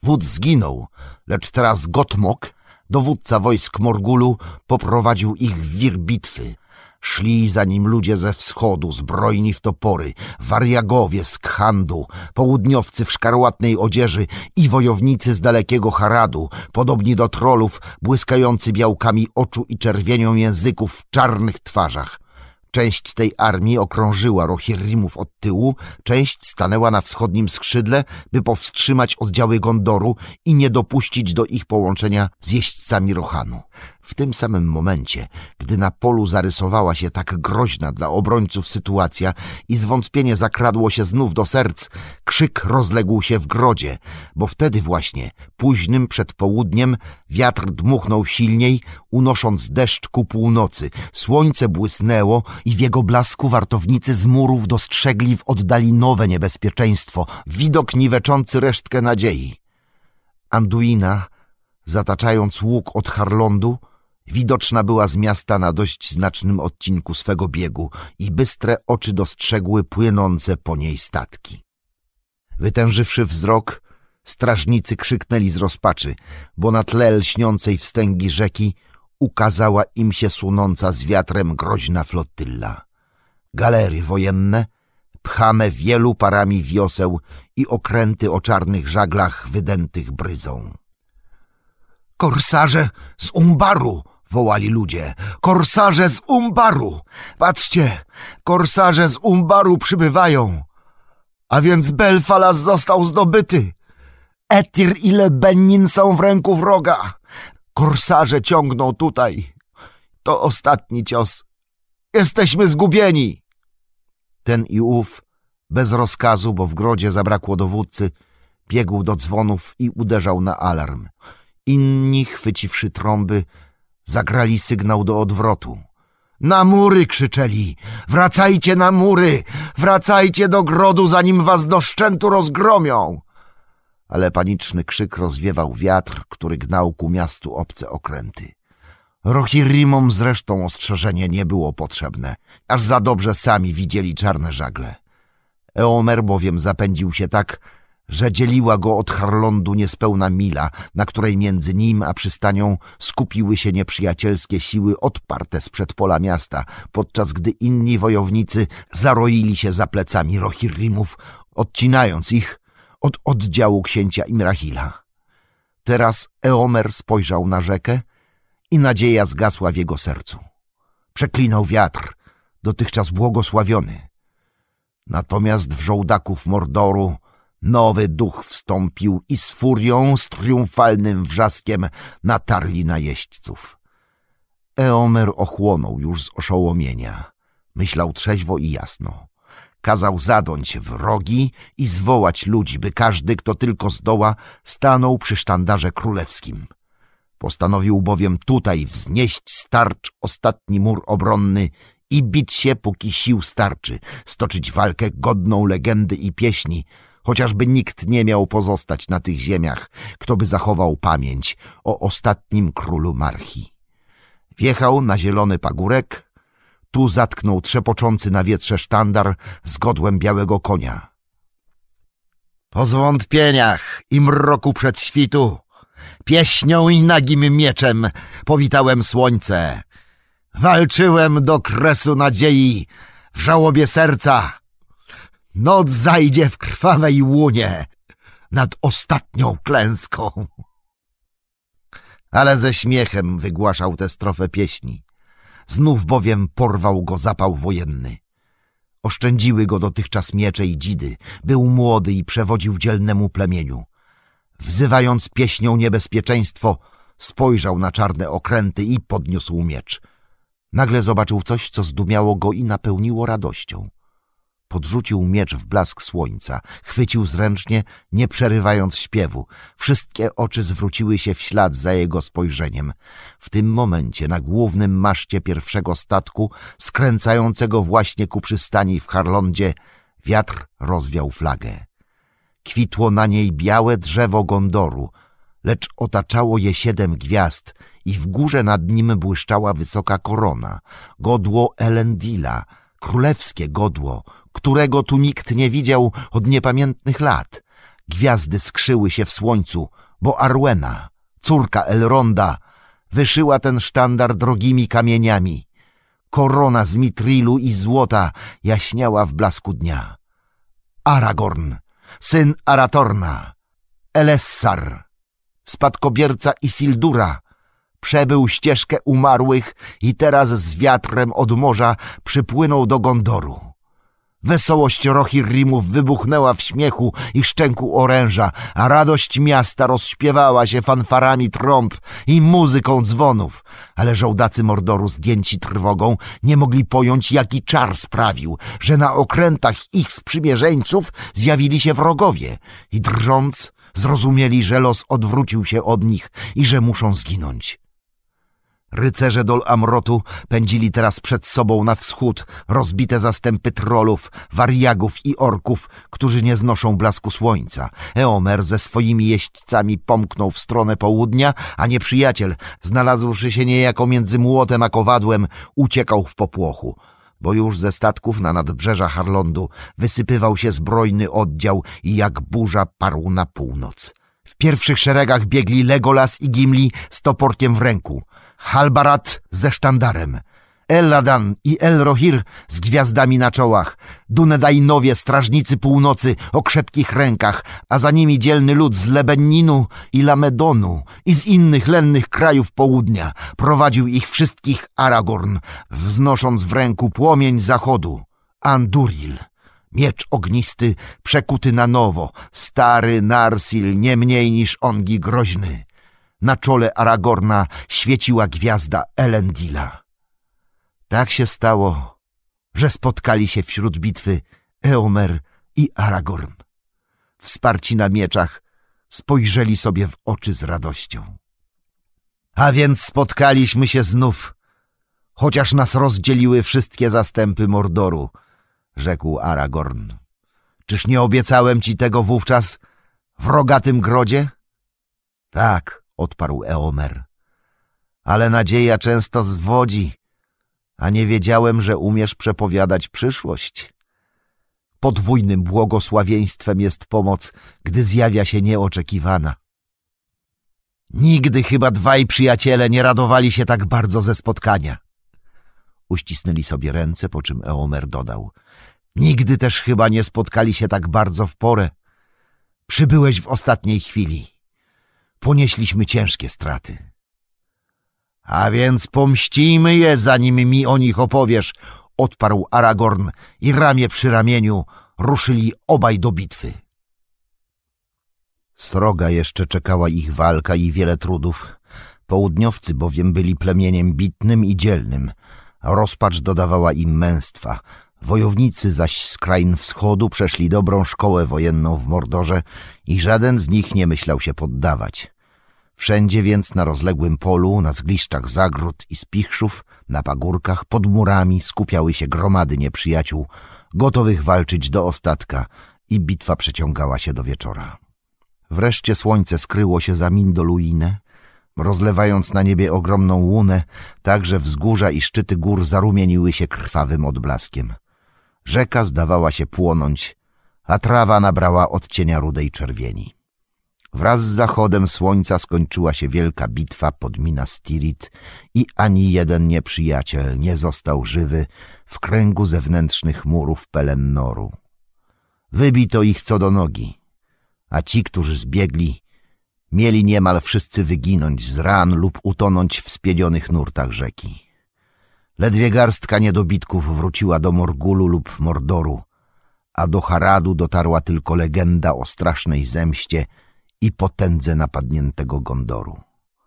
wódz zginął, lecz teraz Gotmog, dowódca wojsk Morgulu, poprowadził ich w wir bitwy. Szli za nim ludzie ze wschodu, zbrojni w topory, wariagowie z Khandu, południowcy w szkarłatnej odzieży i wojownicy z dalekiego Haradu, podobni do trollów, błyskający białkami oczu i czerwienią języków w czarnych twarzach. Część tej armii okrążyła Rohirrimów od tyłu, część stanęła na wschodnim skrzydle, by powstrzymać oddziały Gondoru i nie dopuścić do ich połączenia z jeźdźcami Rohanu. W tym samym momencie, gdy na polu zarysowała się tak groźna dla obrońców sytuacja i zwątpienie zakradło się znów do serc, krzyk rozległ się w grodzie, bo wtedy właśnie, późnym przedpołudniem, wiatr dmuchnął silniej, unosząc deszcz ku północy. Słońce błysnęło i w jego blasku wartownicy z murów dostrzegli w oddali nowe niebezpieczeństwo, widok niweczący resztkę nadziei. Anduina, zataczając łuk od Harlondu, widoczna była z miasta na dość znacznym odcinku swego biegu i bystre oczy dostrzegły płynące po niej statki. Wytężywszy wzrok, strażnicy krzyknęli z rozpaczy, bo na tle lśniącej wstęgi rzeki ukazała im się sunąca z wiatrem groźna flotylla. Galery wojenne, pchane wielu parami wioseł i okręty o czarnych żaglach wydętych bryzą. Korsarze z Umbaru! Wołali ludzie. Korsarze z Umbaru! Patrzcie! Korsarze z Umbaru przybywają! A więc Belfalas został zdobyty! Etir i Lebennin są w ręku wroga! Korsarze ciągną tutaj! To ostatni cios! Jesteśmy zgubieni! Ten i ów, bez rozkazu, bo w grodzie zabrakło dowódcy, biegł do dzwonów i uderzał na alarm. Inni, chwyciwszy trąby, zagrali sygnał do odwrotu. Na mury! Krzyczeli. Wracajcie na mury! Wracajcie do grodu, zanim was do szczętu rozgromią! Ale paniczny krzyk rozwiewał wiatr, który gnał ku miastu obce okręty. Rohirrimom zresztą ostrzeżenie nie było potrzebne, aż za dobrze sami widzieli czarne żagle. Eomer bowiem zapędził się tak, że dzieliła go od Harlondu niespełna mila, na której między nim a przystanią skupiły się nieprzyjacielskie siły odparte z przedpola miasta, podczas gdy inni wojownicy zaroili się za plecami Rohirrimów, odcinając ich od oddziału księcia Imrahila. Teraz Eomer spojrzał na rzekę i nadzieja zgasła w jego sercu. Przeklinał wiatr, dotychczas błogosławiony. Natomiast w żołdaków Mordoru nowy duch wstąpił i z furią, z triumfalnym wrzaskiem natarli na jeźdźców. Eomer ochłonął już z oszołomienia. Myślał trzeźwo i jasno. Kazał zadąć wrogi i zwołać ludzi, by każdy, kto tylko zdoła, stanął przy sztandarze królewskim. Postanowił bowiem tutaj wznieść z tarcz ostatni mur obronny i bić się, póki sił starczy, stoczyć walkę godną legendy i pieśni, chociażby nikt nie miał pozostać na tych ziemiach, kto by zachował pamięć o ostatnim królu Marchi. Wjechał na zielony pagórek, tu zatknął trzepoczący na wietrze sztandar z godłem białego konia. Po zwątpieniach i mroku przedświtu, pieśnią i nagim mieczem powitałem słońce. Walczyłem do kresu nadziei w żałobie serca. Noc zajdzie w krwawej łunie nad ostatnią klęską. Ale ze śmiechem wygłaszał tę strofę pieśni. Znów bowiem porwał go zapał wojenny. Oszczędziły go dotychczas miecze i dzidy. Był młody i przewodził dzielnemu plemieniu. Wzywając pieśnią niebezpieczeństwo, spojrzał na czarne okręty i podniósł miecz. Nagle zobaczył coś, co zdumiało go i napełniło radością. Podrzucił miecz w blask słońca, chwycił zręcznie, nie przerywając śpiewu. Wszystkie oczy zwróciły się w ślad za jego spojrzeniem. W tym momencie na głównym maszcie pierwszego statku, skręcającego właśnie ku przystani w Harlondzie, wiatr rozwiał flagę. Kwitło na niej białe drzewo Gondoru, lecz otaczało je 7 gwiazd i w górze nad nim błyszczała wysoka korona, godło Elendila, królewskie godło, którego tu nikt nie widział od niepamiętnych lat. Gwiazdy skrzyły się w słońcu, bo Arwena, córka Elronda, wyszyła ten sztandar drogimi kamieniami. Korona z mitrilu i złota jaśniała w blasku dnia. Aragorn, syn Aratorna, Elessar, spadkobierca Isildura, przebył ścieżkę umarłych i teraz z wiatrem od morza przypłynął do Gondoru. Wesołość Rohirrimów wybuchnęła w śmiechu i szczęku oręża, a radość miasta rozśpiewała się fanfarami trąb i muzyką dzwonów. Ale żołdacy Mordoru, zdjęci trwogą, nie mogli pojąć, jaki czar sprawił, że na okrętach ich sprzymierzeńców zjawili się wrogowie i drżąc zrozumieli, że los odwrócił się od nich i że muszą zginąć. Rycerze Dol Amrotu pędzili teraz przed sobą na wschód rozbite zastępy trollów, wariagów i orków, którzy nie znoszą blasku słońca. Eomer ze swoimi jeźdźcami pomknął w stronę południa, a nieprzyjaciel, znalazłszy się niejako między młotem a kowadłem, uciekał w popłochu, bo już ze statków na nadbrzeża Harlondu wysypywał się zbrojny oddział i jak burza parł na północ. W pierwszych szeregach biegli Legolas i Gimli z toporkiem w ręku, Halbarat ze sztandarem, Eladan i Elrohir z gwiazdami na czołach, Dunedainowie, strażnicy północy o krzepkich rękach, a za nimi dzielny lud z Lebenninu i Lamedonu i z innych lennych krajów południa. Prowadził ich wszystkich Aragorn, wznosząc w ręku płomień zachodu, Anduril. Miecz ognisty, przekuty na nowo, stary Narsil, nie mniej niż ongi groźny. Na czole Aragorna świeciła gwiazda Elendila. Tak się stało, że spotkali się wśród bitwy Eomer i Aragorn. Wsparci na mieczach, spojrzeli sobie w oczy z radością. A więc spotkaliśmy się znów, chociaż nas rozdzieliły wszystkie zastępy Mordoru, rzekł Aragorn. Czyż nie obiecałem ci tego wówczas w rogatym grodzie? Tak, odparł Eomer, ale nadzieja często zwodzi, a nie wiedziałem, że umiesz przepowiadać przyszłość. Podwójnym błogosławieństwem jest pomoc, gdy zjawia się nieoczekiwana. Nigdy chyba dwaj przyjaciele nie radowali się tak bardzo ze spotkania. Uścisnęli sobie ręce, po czym Eomer dodał: nigdy też chyba nie spotkali się tak bardzo w porę. Przybyłeś w ostatniej chwili. Ponieśliśmy ciężkie straty. A więc pomścimy je, zanim mi o nich opowiesz, odparł Aragorn i ramię przy ramieniu ruszyli obaj do bitwy. Sroga jeszcze czekała ich walka i wiele trudów. Południowcy bowiem byli plemieniem bitnym i dzielnym, a rozpacz dodawała im męstwa. Wojownicy zaś z krain wschodu przeszli dobrą szkołę wojenną w Mordorze i żaden z nich nie myślał się poddawać. Wszędzie więc na rozległym polu, na zgliszczach zagród i spichrzów, na pagórkach, pod murami skupiały się gromady nieprzyjaciół, gotowych walczyć do ostatka i bitwa przeciągała się do wieczora. Wreszcie słońce skryło się za Mindoluinę, rozlewając na niebie ogromną łunę, tak że wzgórza i szczyty gór zarumieniły się krwawym odblaskiem. Rzeka zdawała się płonąć, a trawa nabrała odcienia rudej czerwieni. Wraz z zachodem słońca skończyła się wielka bitwa pod Minas Tirith i ani jeden nieprzyjaciel nie został żywy w kręgu zewnętrznych murów Pelennoru. Wybito ich co do nogi, a ci, którzy zbiegli, mieli niemal wszyscy wyginąć z ran lub utonąć w spiedzionych nurtach rzeki. Ledwie garstka niedobitków wróciła do Morgulu lub Mordoru, a do Haradu dotarła tylko legenda o strasznej zemście i potędze napadniętego Gondoru.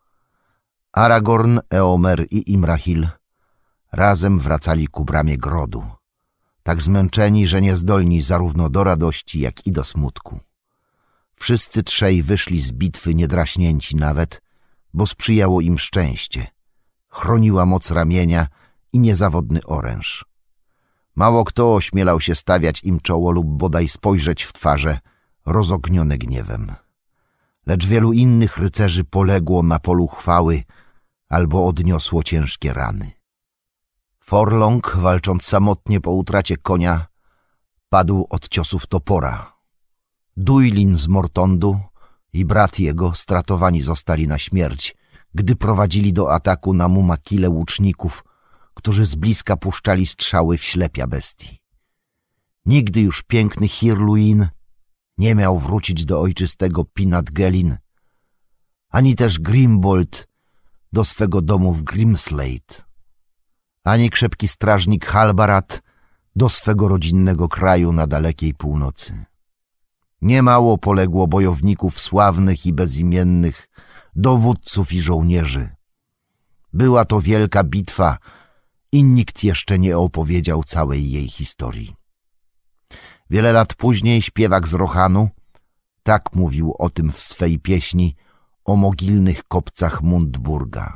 Aragorn, Eomer i Imrahil razem wracali ku bramie grodu, tak zmęczeni, że niezdolni zarówno do radości, jak i do smutku. Wszyscy trzej wyszli z bitwy niedraśnięci nawet, bo sprzyjało im szczęście. Chroniła moc ramienia i niezawodny oręż. Mało kto ośmielał się stawiać im czoło lub bodaj spojrzeć w twarze, rozognione gniewem. Lecz wielu innych rycerzy poległo na polu chwały albo odniosło ciężkie rany. Forlong, walcząc samotnie po utracie konia, padł od ciosów topora. Duilin z Mortondu i brat jego stratowani zostali na śmierć, gdy prowadzili do ataku na Mumakile łuczników, którzy z bliska puszczali strzały w ślepia bestii. Nigdy już piękny Hirluin nie miał wrócić do ojczystego Pinat Gelin, ani też Grimbold do swego domu w Grimslade, ani krzepki strażnik Halbarat do swego rodzinnego kraju na dalekiej północy. Niemało poległo bojowników sławnych i bezimiennych, dowódców i żołnierzy. Była to wielka bitwa i nikt jeszcze nie opowiedział całej jej historii. Wiele lat później śpiewak z Rohanu tak mówił o tym w swej pieśni o mogilnych kopcach Mundburga.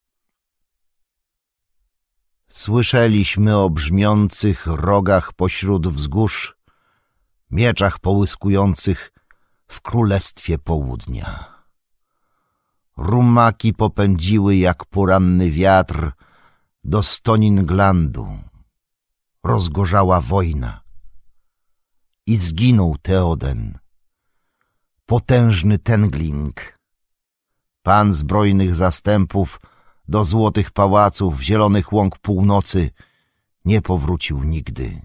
Słyszeliśmy o brzmiących rogach pośród wzgórz, mieczach połyskujących w królestwie południa. Rumaki popędziły jak poranny wiatr do Stoninglandu. Rozgorzała wojna i zginął Theoden, potężny Tengling, pan zbrojnych zastępów do złotych pałaców, zielonych łąk północy, nie powrócił nigdy.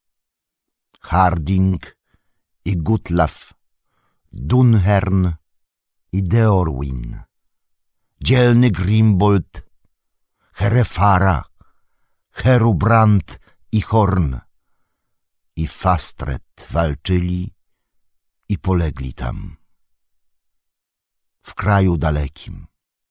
Harding i Gutlaf, Dunhern i Deorwin, dzielny Grimbold, Herefara, Herubrand i Horn i Fastred walczyli i polegli tam, w kraju dalekim.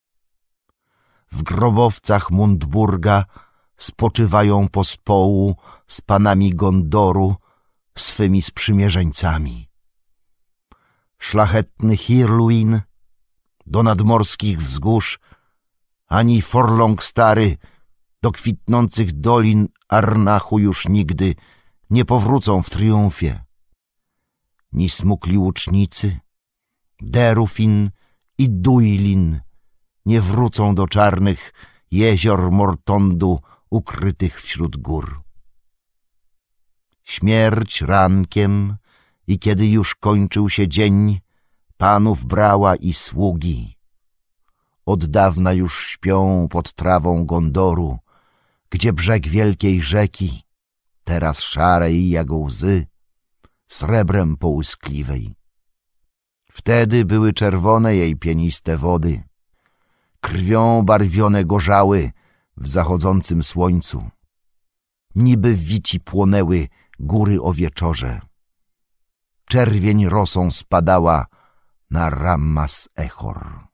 W grobowcach Mundburga spoczywają pospołu z panami Gondoru, swymi sprzymierzeńcami. Szlachetny Hirluin do nadmorskich wzgórz, ani Forlong Stary do kwitnących dolin Arnachu już nigdy nie powrócą w triumfie. Ni smukli łucznicy, Derufin i Duilin nie wrócą do czarnych jezior Mortondu ukrytych wśród gór. Śmierć rankiem i kiedy już kończył się dzień, panów brała i sługi. Od dawna już śpią pod trawą Gondoru, gdzie brzeg wielkiej rzeki, teraz szarej jak łzy, srebrem połyskliwej. Wtedy były czerwone jej pieniste wody, krwią barwione gorzały w zachodzącym słońcu. Niby wici płonęły góry o wieczorze. Czerwień rosą spadała na Rammas Echor.